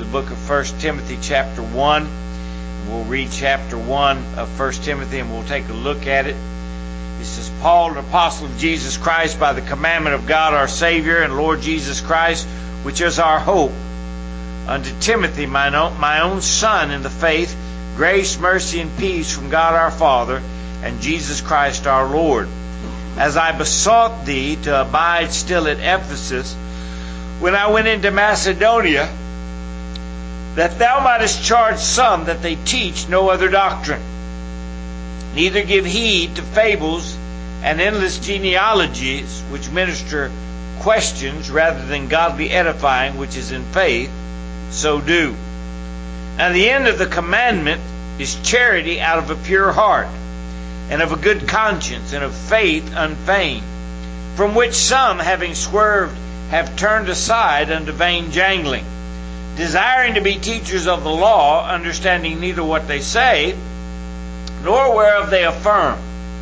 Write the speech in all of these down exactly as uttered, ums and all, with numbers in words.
book of First Timothy chapter one. We'll read chapter one of First Timothy and we'll take a look at it. It says, Paul, an apostle of Jesus Christ, by the commandment of God our Savior and Lord Jesus Christ, which is our hope, unto Timothy, mine own, my own son in the faith, grace, mercy, and peace from God our Father and Jesus Christ our Lord. As I besought thee to abide still at Ephesus, when I went into Macedonia, that thou mightest charge some that they teach no other doctrine, neither give heed to fables and endless genealogies, which minister questions rather than godly edifying, which is in faith, so do. Now the end of the commandment is charity out of a pure heart, and of a good conscience, and of faith unfeigned, from which some, having swerved, have turned aside unto vain jangling, desiring to be teachers of the law, understanding neither what they say, nor whereof they affirm.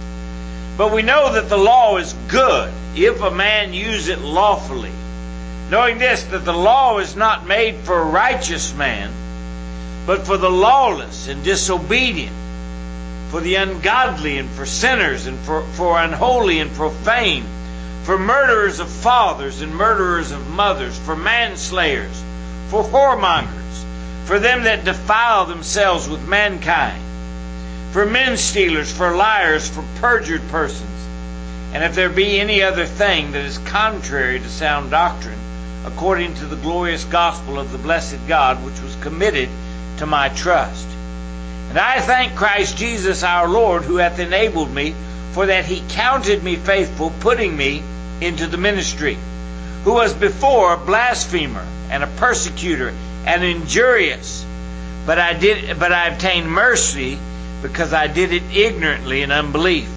But we know that the law is good, if a man use it lawfully, knowing this, that the law is not made for a righteous man, but for the lawless and disobedient, for the ungodly and for sinners, and for, for unholy and profane, for murderers of fathers and murderers of mothers, for manslayers, for whoremongers, for them that defile themselves with mankind, for men stealers, for liars, for perjured persons. And if there be any other thing that is contrary to sound doctrine, according to the glorious gospel of the blessed God, which was committed to my trust. And I thank Christ Jesus our Lord, who hath enabled me, for that he counted me faithful, putting me into the ministry, who was before a blasphemer and a persecutor and injurious, but I did, but I obtained mercy, because I did it ignorantly in unbelief.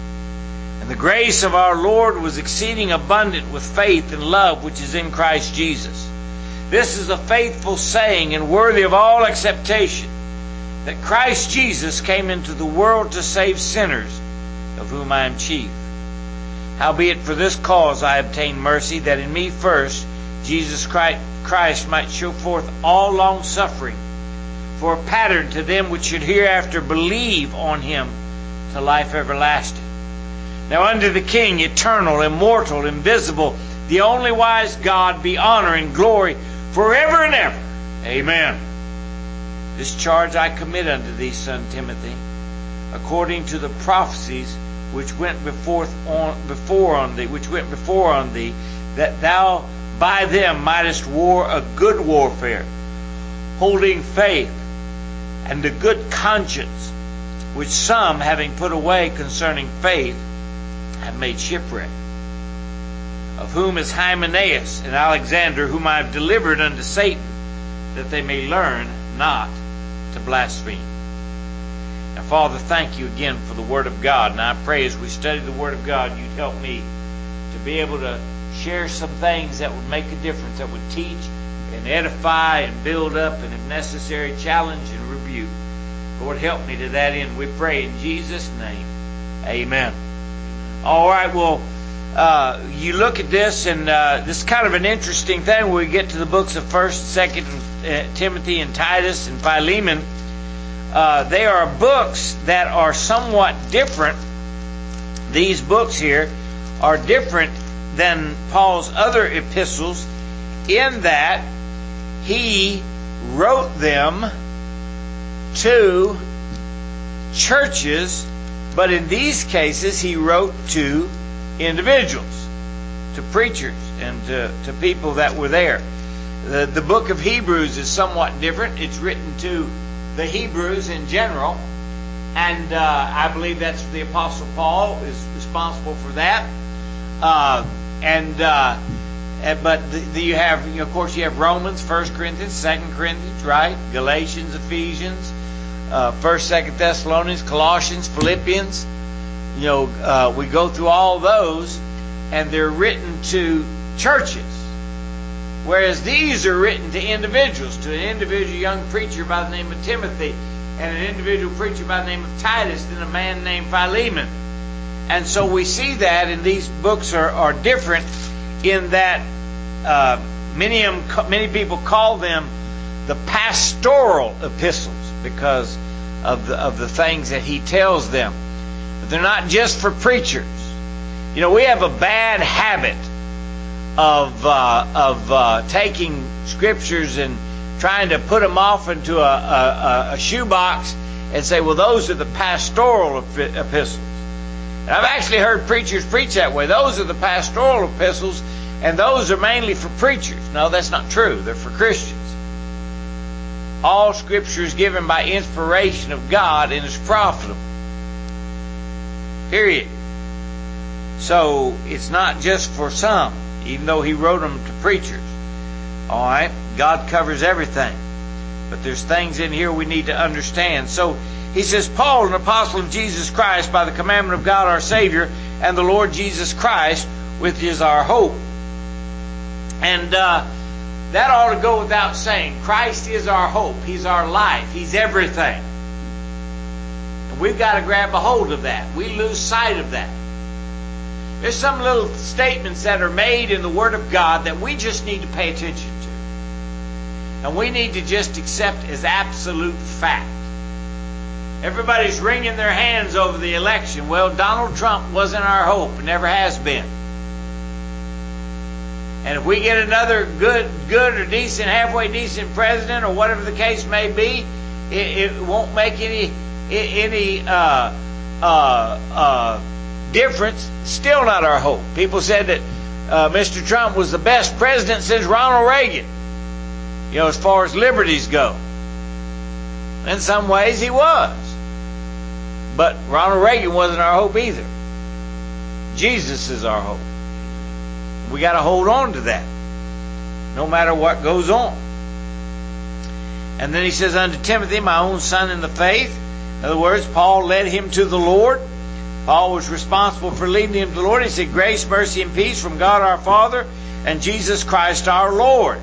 And the grace of our Lord was exceeding abundant with faith and love which is in Christ Jesus. This is a faithful saying and worthy of all acceptation, that Christ Jesus came into the world to save sinners, of whom I am chief. Howbeit for this cause I obtained mercy, that in me first Jesus Christ might show forth all long suffering, for a pattern to them which should hereafter believe on him to life everlasting. Now unto the King, eternal, immortal, invisible, the only wise God, be honor and glory forever and ever. Amen. This charge I commit unto thee, son Timothy, according to the prophecies which went before on, before on thee, which went before on thee, that thou by them mightest war a good warfare, holding faith and a good conscience, which some, having put away concerning faith, have made shipwreck. Of whom is Hymenaeus and Alexander, whom I have delivered unto Satan, that they may learn not to blaspheme. Now, Father, thank you again for the Word of God. And I pray as we study the Word of God, you'd help me to be able to share some things that would make a difference, that would teach and edify and build up, and if necessary, challenge and rebuke. Lord, help me to that end, we pray in Jesus' name. Amen. All right, well, uh, you look at this, and uh, this is kind of an interesting thing when we get to the books of First and Second uh, Timothy and Titus and Philemon. Uh, they are books that are somewhat different. These books here are different than Paul's other epistles in that he wrote them to churches, but in these cases he wrote to individuals, to preachers, and to, to people that were there. The, the book of Hebrews is somewhat different. It's written to the Hebrews in general, and uh, I believe that's the Apostle Paul is responsible for that. Uh, and uh, but the, the, you have, you know, of course, you have Romans, First Corinthians, Second Corinthians, right? Galatians, Ephesians, uh, First, Second Thessalonians, Colossians, Philippians. You know, uh, we go through all those, and they're written to churches. Whereas these are written to individuals, to an individual young preacher by the name of Timothy, and an individual preacher by the name of Titus, and a man named Philemon. And so we see that, and these books are, are different in that uh, many of them, many people call them the pastoral epistles because of the, of the things that he tells them. But they're not just for preachers. You know, we have a bad habit of uh, of uh, taking scriptures and trying to put them off into a, a, a shoebox and say, well, those are the pastoral epistles. And I've actually heard preachers preach that way. Those are the pastoral epistles, and those are mainly for preachers. No, that's not true. They're for Christians. All Scripture is given by inspiration of God and is profitable. Period. So it's not just for some, even though he wrote them to preachers. All right? God covers everything. But there's things in here we need to understand. So he says, Paul, an apostle of Jesus Christ, by the commandment of God our Savior, and the Lord Jesus Christ, which is our hope. And uh, that ought to go without saying. Christ is our hope. He's our life. He's everything. And we've got to grab a hold of that. We lose sight of that. There's some little statements that are made in the Word of God that we just need to pay attention to. And we need to just accept as absolute fact. Everybody's wringing their hands over the election. Well, Donald Trump wasn't our hope. It never has been. And if we get another good, good or decent, halfway decent president, or whatever the case may be, it, it won't make any any uh, uh, uh, difference. Still not our hope. People said that uh, Mister Trump was the best president since Ronald Reagan. You know, as far as liberties go. In some ways, he was. But Ronald Reagan wasn't our hope either. Jesus is our hope. We got to hold on to that, no matter what goes on. And then he says, unto Timothy, my own son in the faith. In other words, Paul led him to the Lord. Paul was responsible for leading him to the Lord. He said, grace, mercy, and peace from God our Father and Jesus Christ our Lord.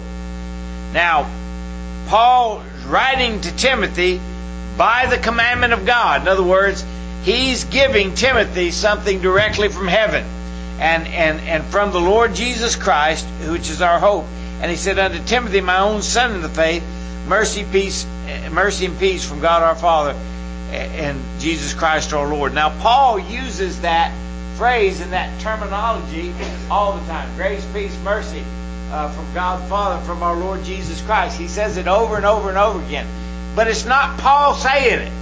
Now, Paul is writing to Timothy by the commandment of God. In other words, he's giving Timothy something directly from heaven. And, and, and from the Lord Jesus Christ, which is our hope. And he said, unto Timothy, my own son in the faith, mercy, peace, mercy and peace from God our Father and Jesus Christ our Lord. Now, Paul uses that phrase and that terminology all the time. Grace, peace, mercy uh, from God the Father, from our Lord Jesus Christ. He says it over and over and over again. But it's not Paul saying it.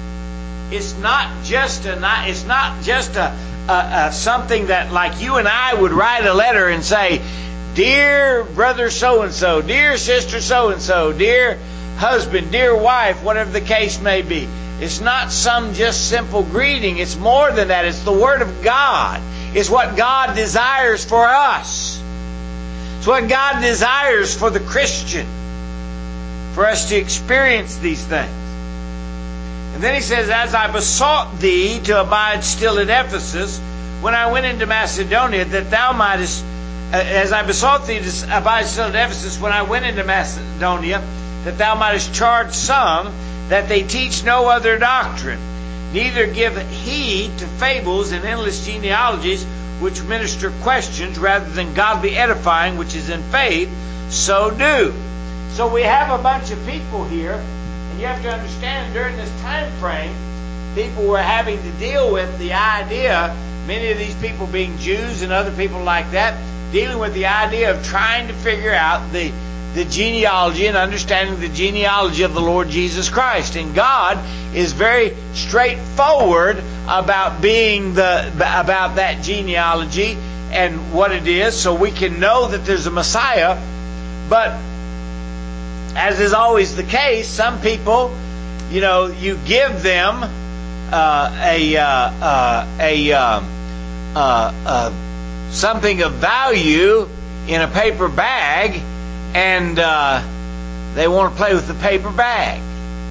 It's not just a. It's not just a. Uh, uh, something that, like you and I would write a letter and say, dear brother so-and-so, dear sister so-and-so, dear husband, dear wife, whatever the case may be. It's not some just simple greeting. It's more than that. It's the Word of God. It's what God desires for us. It's what God desires for the Christian, for us to experience these things. And then he says, as I besought thee to abide still at Ephesus, when I went into Macedonia, that thou mightest, uh, as I besought thee to abide still at Ephesus, when I went into Macedonia, that thou mightest charge some that they teach no other doctrine, neither give heed to fables and endless genealogies, which minister questions rather than godly edifying, which is in faith, so do. So we have a bunch of people here. You have to understand, during this time frame, people were having to deal with the idea, many of these people being Jews and other people like that, dealing with the idea of trying to figure out the, the genealogy and understanding the genealogy of the Lord Jesus Christ. And God is very straightforward about being the about that genealogy and what it is, so we can know that there's a Messiah. But as is always the case, some people, you know, you give them uh, a uh, uh, a um, uh, uh, something of value in a paper bag, and uh, they want to play with the paper bag.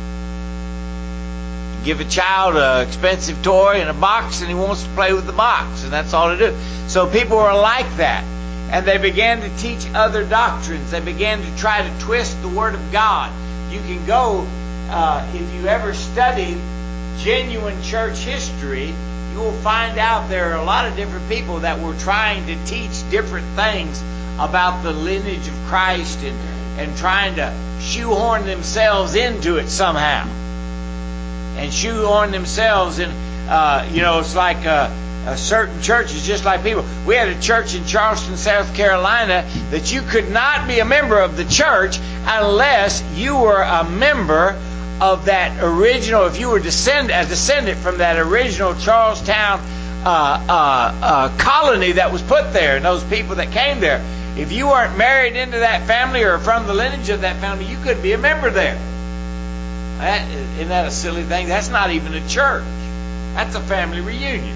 You give a child an expensive toy in a box, and he wants to play with the box, and that's all they do. So people are like that. And they began to teach other doctrines. They began to try to twist the Word of God. You can go, uh, if you ever study genuine church history, you will find out there are a lot of different people that were trying to teach different things about the lineage of Christ and, and trying to shoehorn themselves into it somehow. And shoehorn themselves in, uh, you know, it's like uh, uh, certain churches, just like people. We had a church in Charleston, South Carolina, that you could not be a member of the church unless you were a member of that original, if you were descend, a descendant from that original Charlestown uh, uh, uh, colony that was put there, and those people that came there. If you weren't married into that family or from the lineage of that family, you couldn't be a member there. That, isn't that a silly thing? That's not even a church. That's a family reunion.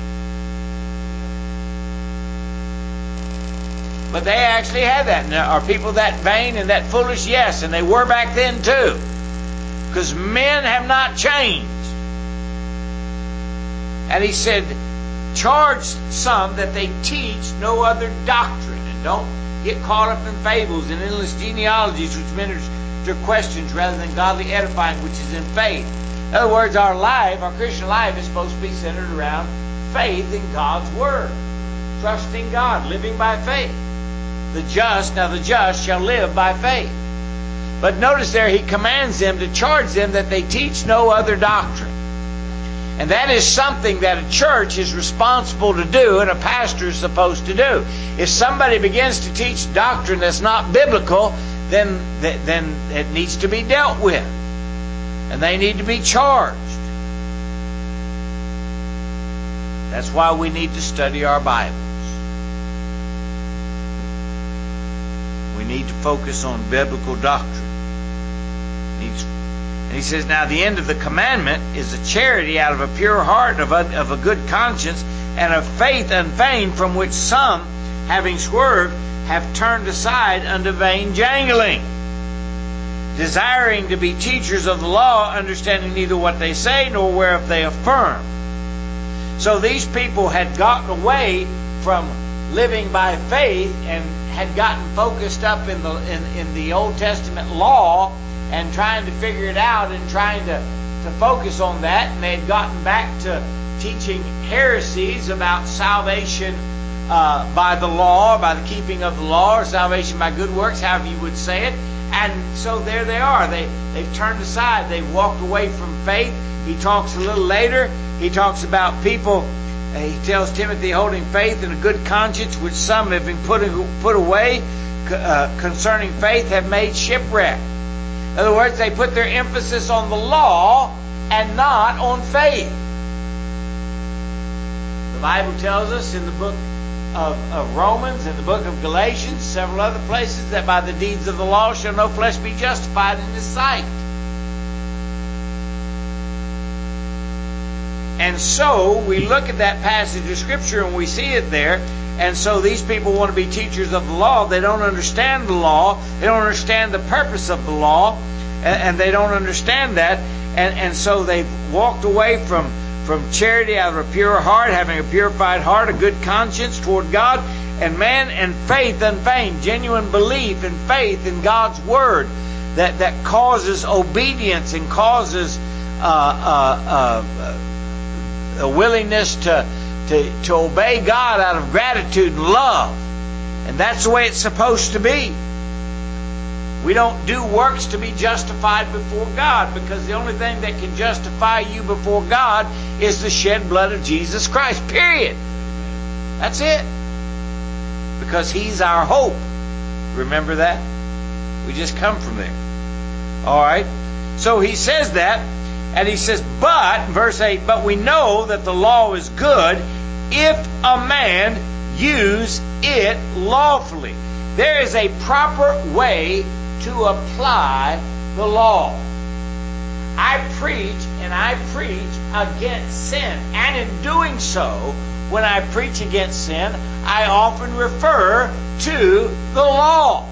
But they actually had that. Now, are people that vain and that foolish? Yes, and they were back then too. Because men have not changed. And he said, charge some that they teach no other doctrine. And don't get caught up in fables and endless genealogies which minister questions rather than godly edifying, which is in faith. In other words, our life, our Christian life, is supposed to be centered around faith in God's Word. Trusting God, living by faith. The just, now the just shall live by faith. But notice there, he commands them to charge them that they teach no other doctrine. And that is something that a church is responsible to do and a pastor is supposed to do. If somebody begins to teach doctrine that's not biblical, then, then it needs to be dealt with. And they need to be charged. That's why we need to study our Bibles. We need to focus on biblical doctrine. And he says, now the end of the commandment is a charity out of a pure heart, of a, of a good conscience, and of faith unfeigned, from which some, having swerved, have turned aside unto vain jangling, desiring to be teachers of the law, understanding neither what they say nor whereof they affirm. So these people had gotten away from living by faith and had gotten focused up in the in, in the Old Testament law and trying to figure it out and trying to, to focus on that. And they had gotten back to teaching heresies about salvation uh, by the law, by the keeping of the law, or salvation by good works, however you would say it. And so there they are. They, they've turned aside. They've walked away from faith. He talks a little later. He talks about people, uh, he tells Timothy, holding faith and a good conscience, which some have been put, put away uh, concerning faith, have made shipwreck. In other words, they put their emphasis on the law and not on faith. The Bible tells us in the book of, of Romans, in the book of Galatians, several other places, that by the deeds of the law shall no flesh be justified in his sight. And so we look at that passage of Scripture and we see it there. And so these people want to be teachers of the law. They don't understand the law. They don't understand the purpose of the law. And, and they don't understand that. And, and so they've walked away from, from charity out of a pure heart, having a purified heart, a good conscience toward God, and man, and faith unfeigned, genuine belief and faith in God's Word that, that causes obedience and causes uh, uh, uh, a willingness to To, to obey God out of gratitude and love. And that's the way it's supposed to be. We don't do works to be justified before God, because the only thing that can justify you before God is the shed blood of Jesus Christ. Period. That's it. Because He's our hope. Remember that? We just come from there. Alright? So he says that. And he says, but, verse eight, but we know that the law is good if a man use it lawfully. There is a proper way to apply the law. I preach and I preach against sin. And in doing so, when I preach against sin, I often refer to the law.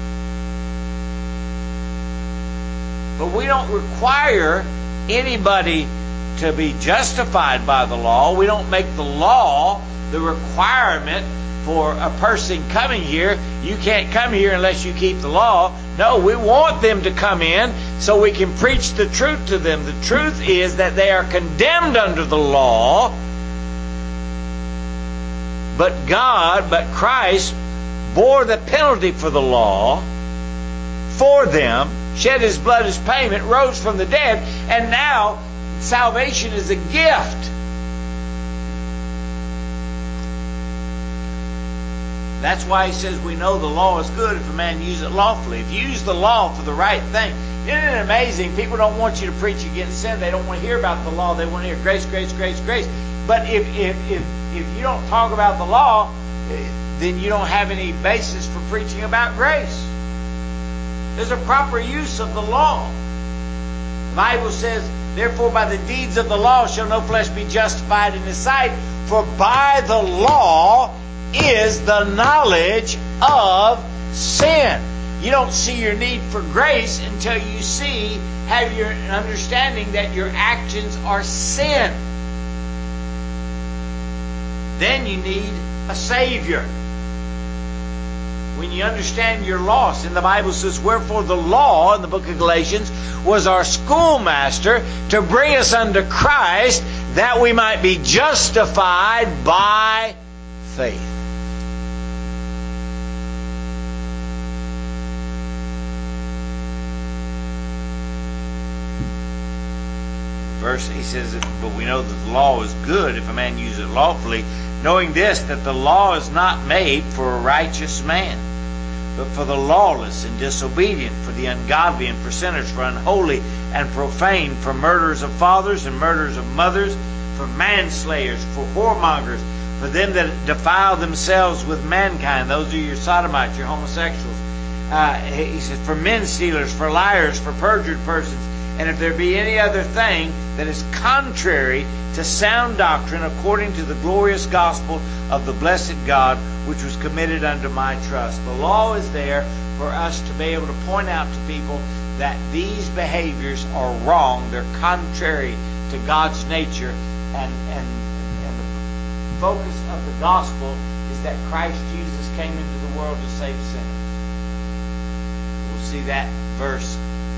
But we don't require anybody to be justified by the law. We don't make the law the requirement for a person coming here. You can't come here unless you keep the law. No, we want them to come in so we can preach the truth to them. The truth is that they are condemned under the law, but God, but Christ bore the penalty for the law for them, shed his blood as payment, rose from the dead, and now salvation is a gift. That's why he says we know the law is good if a man use it lawfully. If you use the law for the right thing. Isn't it amazing? People don't want you to preach against sin. They don't want to hear about the law. They want to hear grace, grace, grace, grace. But if if if, if you don't talk about the law, then you don't have any basis for preaching about grace. There's a proper use of the law. The Bible says, therefore by the deeds of the law shall no flesh be justified in his sight, for by the law is the knowledge of sin. You don't see your need for grace until you see, have your understanding that your actions are sin. Then you need a Savior. When you understand you're lost, and the Bible says, wherefore the law, in the book of Galatians, was our schoolmaster to bring us unto Christ, that we might be justified by faith. Verse, he says, but we know that the law is good if a man use it lawfully, knowing this, that the law is not made for a righteous man, but for the lawless and disobedient, for the ungodly and for sinners, for unholy and profane, for murderers of fathers and murderers of mothers, for manslayers, for whoremongers, for them that defile themselves with mankind. Those are your sodomites, your homosexuals. Uh, he says, for men stealers, for liars, for perjured persons, and if there be any other thing that is contrary to sound doctrine, according to the glorious gospel of the blessed God, which was committed unto my trust. The law is there for us to be able to point out to people that these behaviors are wrong. They're contrary to God's nature. And, and, and the focus of the gospel is that Christ Jesus came into the world to save sinners. We'll see that verse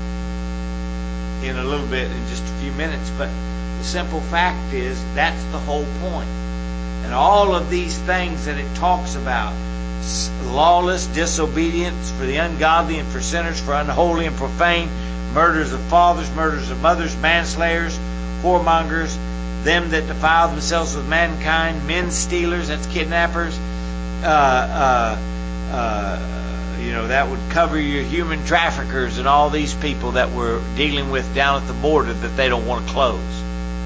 in a little bit, in just a few minutes, but the simple fact is that's the whole point. And all of these things that it talks about, lawless, disobedience, for the ungodly and for sinners, for unholy and profane, murders of fathers, murders of mothers, manslayers, whoremongers, them that defile themselves with mankind, men stealers, that's kidnappers, uh, uh, uh, you know, that would cover your human traffickers and all these people that we're dealing with down at the border that they don't want to close.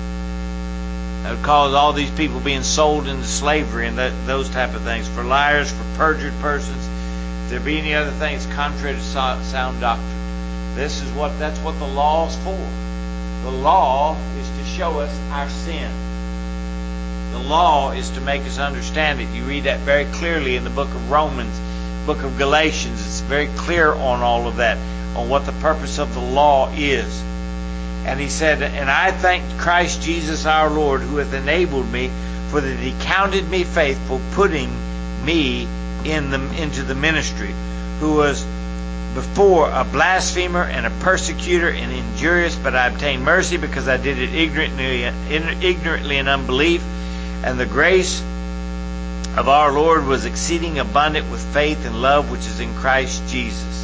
That would cause all these people being sold into slavery and that, those type of things. For liars, for perjured persons, if there be any other things contrary to sound doctrine. This is what, that's what the law is for. The law is to show us our sin. The law is to make us understand it. You read that very clearly in the book of Romans, book of Galatians. It's very clear on all of that, on what the purpose of the law is. And he said, and I thank Christ Jesus our Lord, who hath enabled me, for that he counted me faithful, putting me in the, into the ministry, who was before a blasphemer and a persecutor and injurious, but I obtained mercy because I did it ignorantly, ignorantly in unbelief. And the grace of our Lord was exceeding abundant with faith and love which is in Christ Jesus.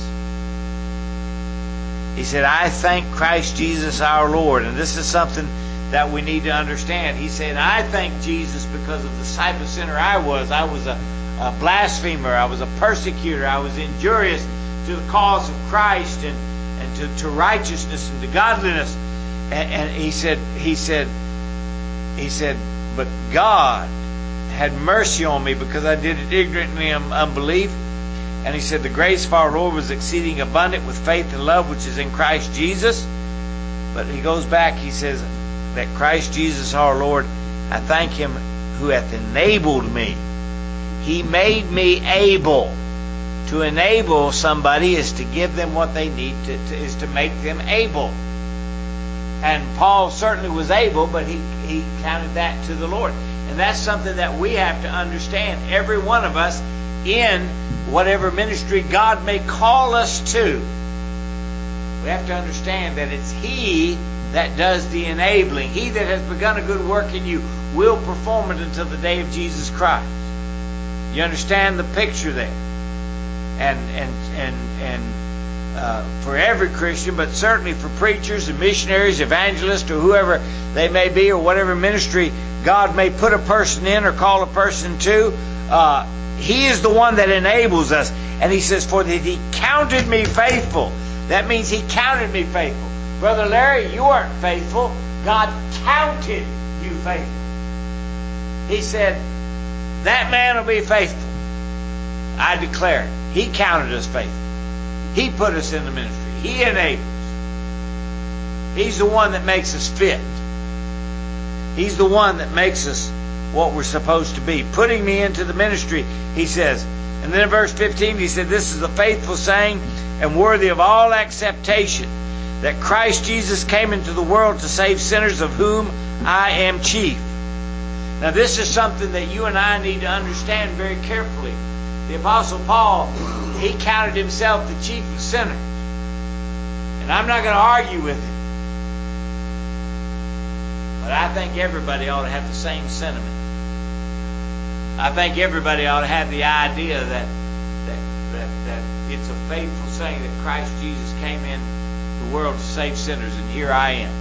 He said, I thank Christ Jesus our Lord. And this is something that we need to understand. He said, I thank Jesus because of the type of sinner I was. I was a, a blasphemer. I was a persecutor. I was injurious to the cause of Christ and, and to, to righteousness and to godliness. And, and he said, he said, he said, but God had mercy on me because I did it ignorantly in unbelief. And he said, the grace of our Lord was exceeding abundant with faith and love which is in Christ Jesus. But he goes back, he says, that Christ Jesus our Lord, I thank him who hath enabled me. He made me able. To enable somebody is to give them what they need, to, to, is to make them able. And Paul certainly was able, but he, he counted that to the Lord. And that's something that we have to understand. Every one of us in whatever ministry God may call us to, we have to understand that it's He that does the enabling. He that has begun a good work in you will perform it until the day of Jesus Christ. You understand the picture there? And and and and uh, for every Christian, but certainly for preachers and missionaries, evangelists, or whoever they may be, or whatever ministry God may put a person in or call a person to. Uh, he is the one that enables us. And he says, for that he counted me faithful. That means he counted me faithful. Brother Larry, you weren't faithful. God counted you faithful. He said, that man will be faithful. I declare it. He counted us faithful. He put us in the ministry. He enables. He's the one that makes us fit. He's the one that makes us what we're supposed to be. Putting me into the ministry, he says. And then in verse fifteen, he said, this is a faithful saying and worthy of all acceptation, that Christ Jesus came into the world to save sinners, of whom I am chief. Now this is something that you and I need to understand very carefully. The Apostle Paul, he counted himself the chief of sinners. And I'm not going to argue with him. But I think everybody ought to have the same sentiment. I think everybody ought to have the idea that that, that, that it's a faithful saying that Christ Jesus came in the world to save sinners, and here I am.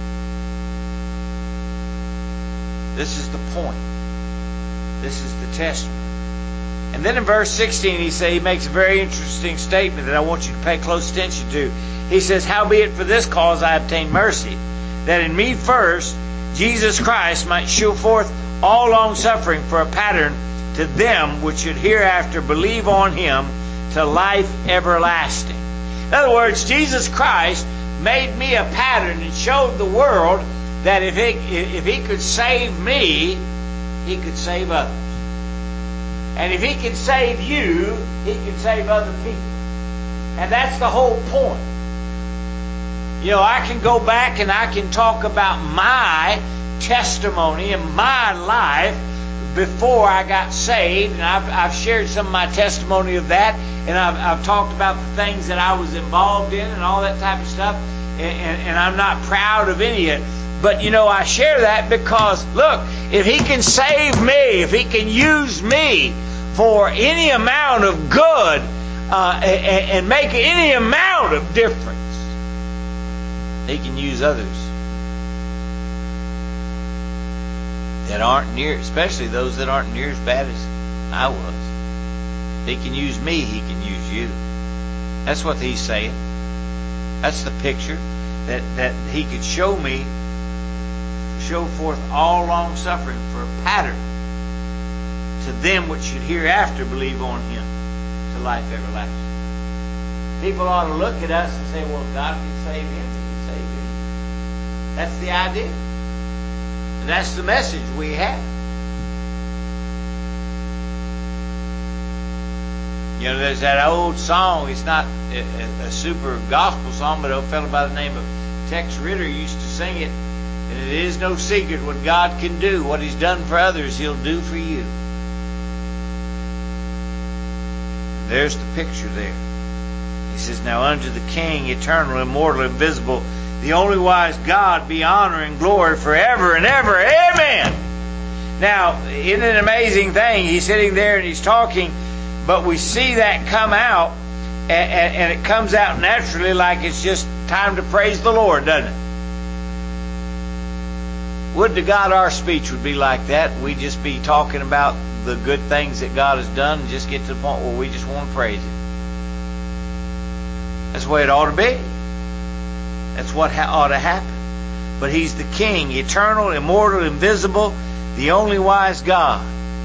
This is the point. This is the testament. And then in verse sixteen, he say he makes a very interesting statement that I want you to pay close attention to. He says, howbeit for this cause I obtained mercy, that in me first Jesus Christ might show forth all long suffering for a pattern to them which should hereafter believe on him to life everlasting. In other words, Jesus Christ made me a pattern and showed the world that if he, if he could save me, he could save others. And if he can save you, he can save other people. And that's the whole point. You know, I can go back and I can talk about my testimony and my life before I got saved. And I've, I've shared some of my testimony of that. And I've, I've talked about the things that I was involved in and all that type of stuff. And, and, and I'm not proud of any of it. But, you know, I share that because, look, if he can save me, if he can use me for any amount of good uh, and, and make any amount of difference, he can use others that aren't near, especially those that aren't near as bad as I was. If he can use me, he can use you. That's what he's saying. That's the picture, that, that he could show me, show forth all long suffering for a pattern to them which should hereafter believe on him to life everlasting. People ought to look at us and say, well, if God can save him, he can save me. That's the idea. And that's the message we have. You know, there's that old song. It's not a, a, a super gospel song, but a fellow by the name of Tex Ritter used to sing it. And it is no secret what God can do. What he's done for others, he'll do for you. There's the picture there. He says, now unto the King, eternal, immortal, invisible, the only wise God, be honor and glory forever and ever. Amen. Now, isn't it an amazing thing? He's sitting there and he's talking, but we see that come out, and, and, and it comes out naturally like it's just time to praise the Lord, doesn't it? Would to God our speech would be like that. We'd just be talking about the good things that God has done and just get to the point where we just want to praise him. That's the way it ought to be. That's what ha- ought to happen. But he's the King, eternal, immortal, invisible, the only wise God.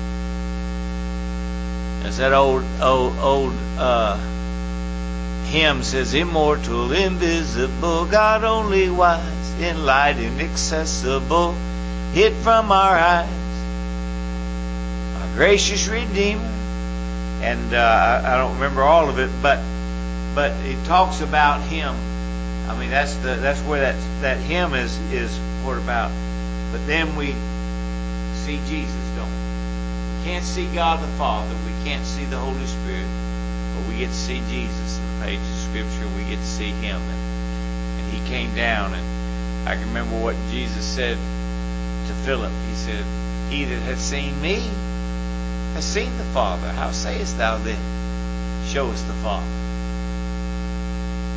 As that old old old uh, hymn says, immortal, invisible, God only wise, in light inaccessible, hid from our eyes, our gracious Redeemer. And uh, I, I don't remember all of it, but but it talks about him. I mean, that's the that's where that that hymn is is what about. But then we see Jesus, don't we? We can't see God the Father. We can't see the Holy Spirit, but we get to see Jesus in the pages of Scripture. We get to see him, and, and he came down. And I can remember what Jesus said to Philip. He said, "He that hath seen me has seen the Father. How sayest thou then, show us the Father?"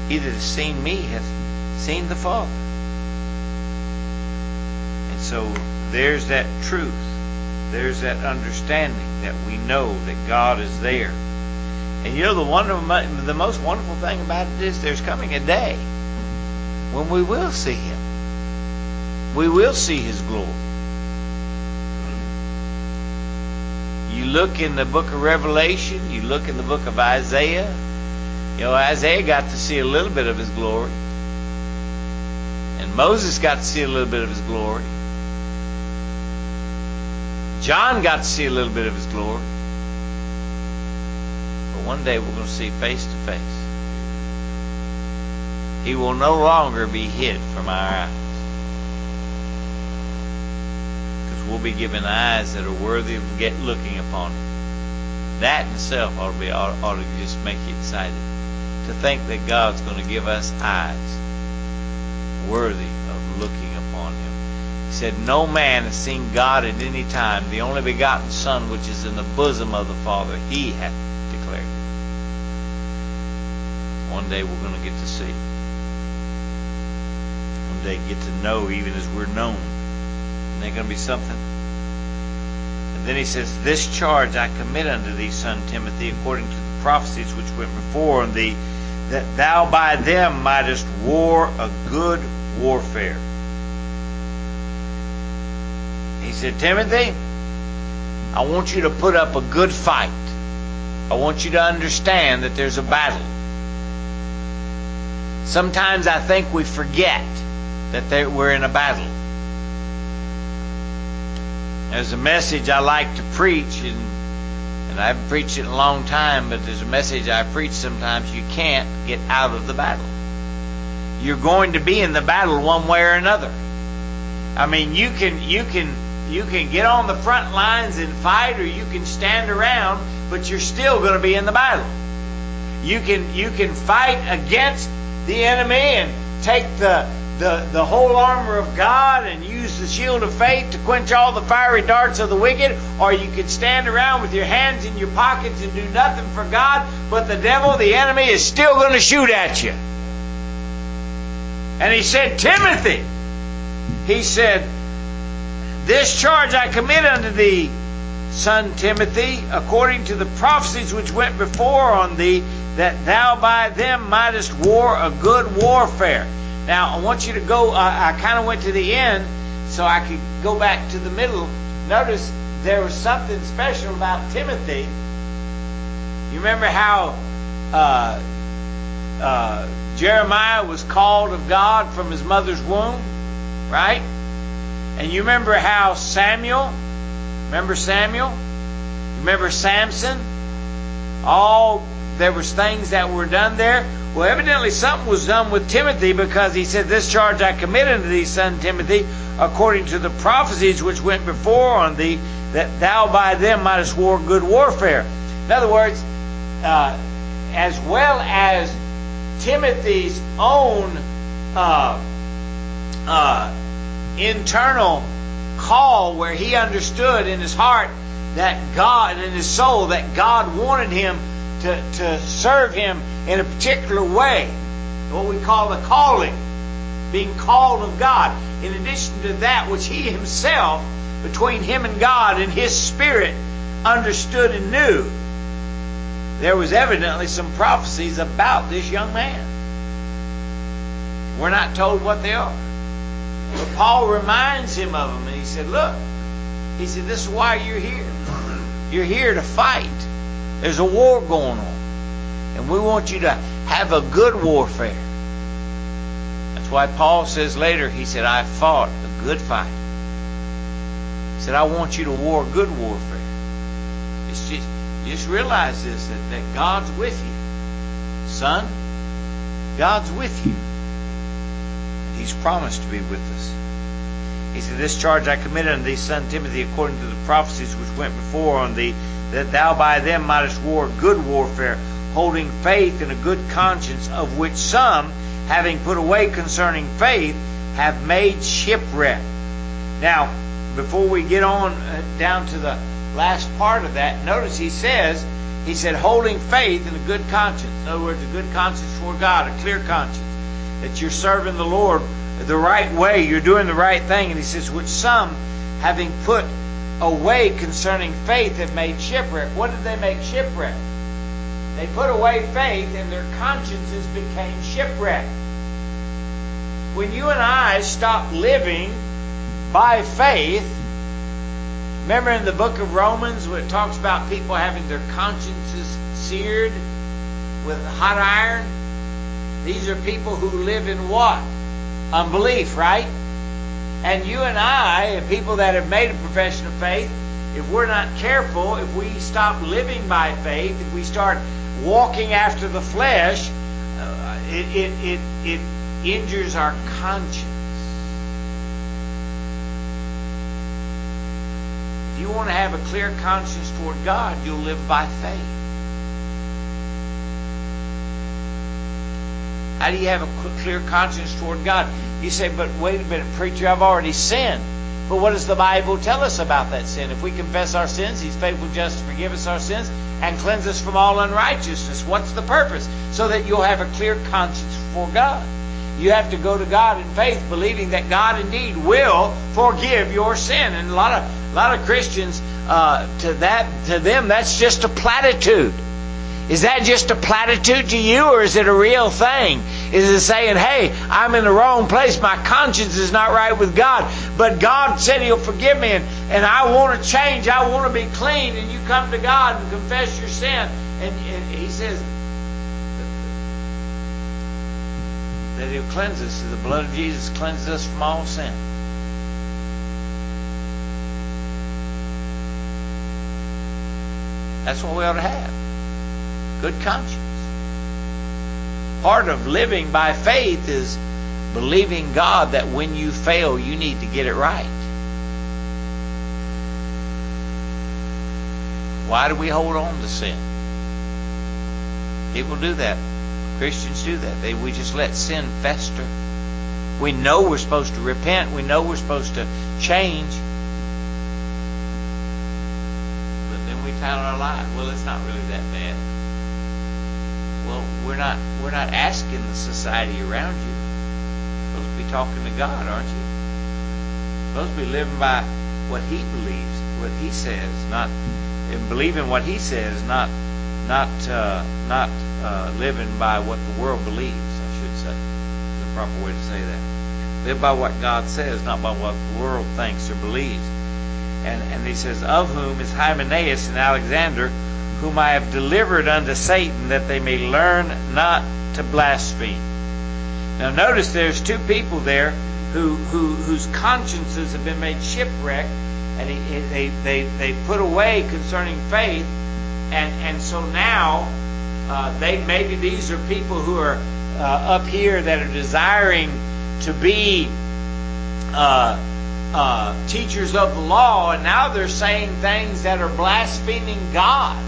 He that has seen me hath seen the Father. And so there's that truth. There's that understanding that we know that God is there. And you know, the wonder, the most wonderful thing about it is there's coming a day when we will see Him. We will see His glory. You look in the book of Revelation, you look in the book of Isaiah. You know, Isaiah got to see a little bit of His glory. And Moses got to see a little bit of His glory. John got to see a little bit of His glory. But one day we're going to see face to face. He will no longer be hid from our eyes. Because we'll be given eyes that are worthy of get looking upon Him. That in itself ought to, be, ought, ought to just make you excited. To think that God's going to give us eyes worthy of looking upon Him. He said, no man has seen God at any time. The only begotten Son, which is in the bosom of the Father, He hath declared it. One day we're going to get to see. One day get to know even as we're known. Isn't that going to be something? And then he says, this charge I commit unto thee, son Timothy, according to the prophecies which went before on thee, that thou by them mightest war a good warfare. He said, Timothy, I want you to put up a good fight. I want you to understand that there's a battle. Sometimes I think we forget that there, we're in a battle. There's a message I like to preach, and, and I haven't preached it in a long time, but there's a message I preach sometimes. You can't get out of the battle. You're going to be in the battle one way or another. I mean, you can you can you can get on the front lines and fight, or you can stand around, but you're still going to be in the battle. You can you can fight against the enemy and take the the the whole armor of God and use the shield of faith to quench all the fiery darts of the wicked, or you can stand around with your hands in your pockets and do nothing for God, but the devil, the enemy, is still going to shoot at you. And he said, Timothy, he said, this charge I commit unto thee, son Timothy, according to the prophecies which went before on thee, that thou by them mightest war a good warfare. Now, I want you to go, uh, I kind of went to the end so I could go back to the middle. Notice there was something special about Timothy. You remember how uh, uh, Jeremiah was called of God from his mother's womb, right? And you remember how Samuel, remember Samuel? Remember Samson? All, there was things that were done there. Well, evidently something was done with Timothy, because he said, this charge I commit unto thee, son Timothy, according to the prophecies which went before on thee, that thou by them mightest war good warfare. In other words, uh, as well as Timothy's own uh, uh, internal call, where he understood in his heart that God, in his soul, that God wanted him to, to serve Him in a particular way, what we call the calling, being called of God. In addition to that which he himself, between him and God and his spirit, understood and knew, there was evidently some prophecies about this young man. We're not told what they are. But Paul reminds him of them, and he said, look, he said, this is why you're here. You're here to fight. There's a war going on. And we want you to have a good warfare. That's why Paul says later, he said, I fought a good fight. He said, I want you to war good warfare. It's just, just realize this, that, that God's with you. Son, God's with you. And He's promised to be with us. He said, this charge I commit unto thee, son Timothy, according to the prophecies which went before on thee, that thou by them mightest war good warfare, holding faith and a good conscience, of which some, having put away concerning faith, have made shipwreck. Now, before we get on uh, down to the last part of that, notice he says, He said, holding faith and a good conscience. In other words, a good conscience toward God, a clear conscience. That you're serving the Lord the right way, you're doing the right thing. And he says, which some, having put away concerning faith, have made shipwreck. What did they make shipwreck? They put away faith and their consciences became shipwrecked. When you and I stop living by faith, remember in the book of Romans where it talks about people having their consciences seared with hot iron? These are people who live in what? Unbelief, right? And you and I, people that have made a profession of faith, if we're not careful, if we stop living by faith, if we start walking after the flesh, uh, it, it, it, it injures our conscience. If you want to have a clear conscience toward God, you'll live by faith. How do you have a clear conscience toward God? You say, but wait a minute, preacher, I've already sinned. But what does the Bible tell us about that sin? If we confess our sins, He's faithful and just to forgive us our sins and cleanse us from all unrighteousness. What's the purpose? So that you'll have a clear conscience before God. You have to go to God in faith, believing that God indeed will forgive your sin. And a lot of a lot of Christians, uh, to that to them, that's just a platitude. Is that just a platitude to you, or is it a real thing? Is it saying, hey, I'm in the wrong place, my conscience is not right with God, but God said He'll forgive me, and, and I want to change, I want to be clean, and you come to God and confess your sin, and, and He says that He'll cleanse us, the blood of Jesus cleanses us from all sin. That's what we ought to have. Good conscience. Part of living by faith is believing God that when you fail, you need to get it right. Why do we hold on to sin? People do that. Christians do that. They, we just let sin fester. We know we're supposed to repent. We know we're supposed to change. But then we tell our lives, well, it's not really that bad. Well, we're not we're not asking the society around you. You're supposed to be talking to God, aren't you? You're supposed to be living by what He believes, what He says, not and believing what He says, not not uh, not uh, living by what the world believes. I should say, the proper way to say that. Live by what God says, not by what the world thinks or believes. And and He says, of whom is Hymenaeus and Alexander, whom I have delivered unto Satan, that they may learn not to blaspheme. Now notice there's two people there who, who whose consciences have been made shipwrecked, and he, they, they, they put away concerning faith, and, and so now uh, they maybe these are people who are uh, up here that are desiring to be uh, uh, teachers of the law, and now they're saying things that are blaspheming God.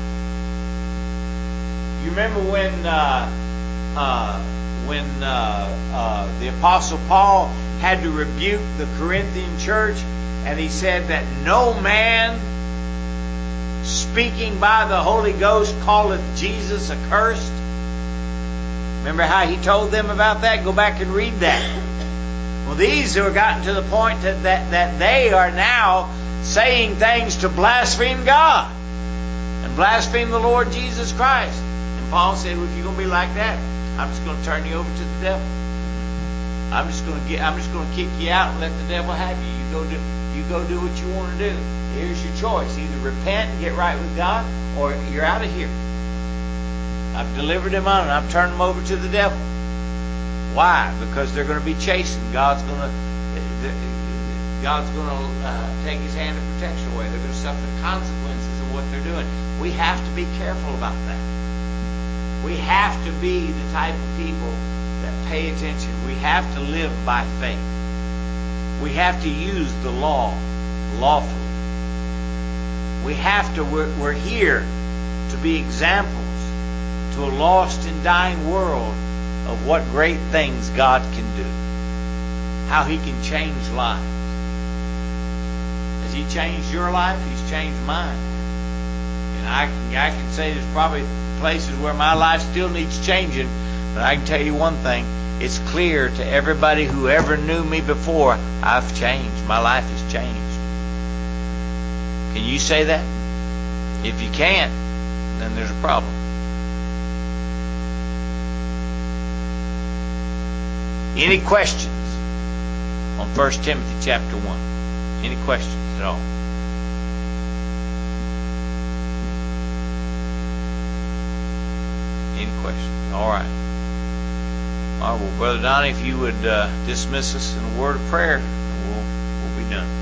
You remember when uh, uh, when uh, uh, the Apostle Paul had to rebuke the Corinthian church, and he said that no man speaking by the Holy Ghost calleth Jesus accursed. Remember how he told them about that? Go back and read that. Well, these who have gotten to the point that, that, that they are now saying things to blaspheme God and blaspheme the Lord Jesus Christ. Paul said, well, if you're going to be like that, I'm just going to turn you over to the devil. I'm just going to get. I'm just going to kick you out and let the devil have you. You go do. You go do what you want to do. Here's your choice: either repent and get right with God, or you're out of here. I've delivered them on, and I've turned them over to the devil. Why? Because they're going to be chastened. God's going to. God's going to uh, take His hand of protection away. They're going to suffer the consequences of what they're doing. We have to be careful about that. We have to be the type of people that pay attention. We have to live by faith. We have to use the law lawfully. We have to, we're, we're here to be examples to a lost and dying world of what great things God can do. How He can change lives. Has He changed your life? He's changed mine. And I can, I can say there's probably places where my life still needs changing, but I can tell you one thing. It's clear to everybody who ever knew me before, I've changed. My life has changed. Can you say that? If you can't, then there's a problem. Any questions on First Timothy chapter one? Any questions at all? Any questions? All right. All right, well, Brother Donnie, if you would uh, dismiss us in a word of prayer, we'll, we'll be done.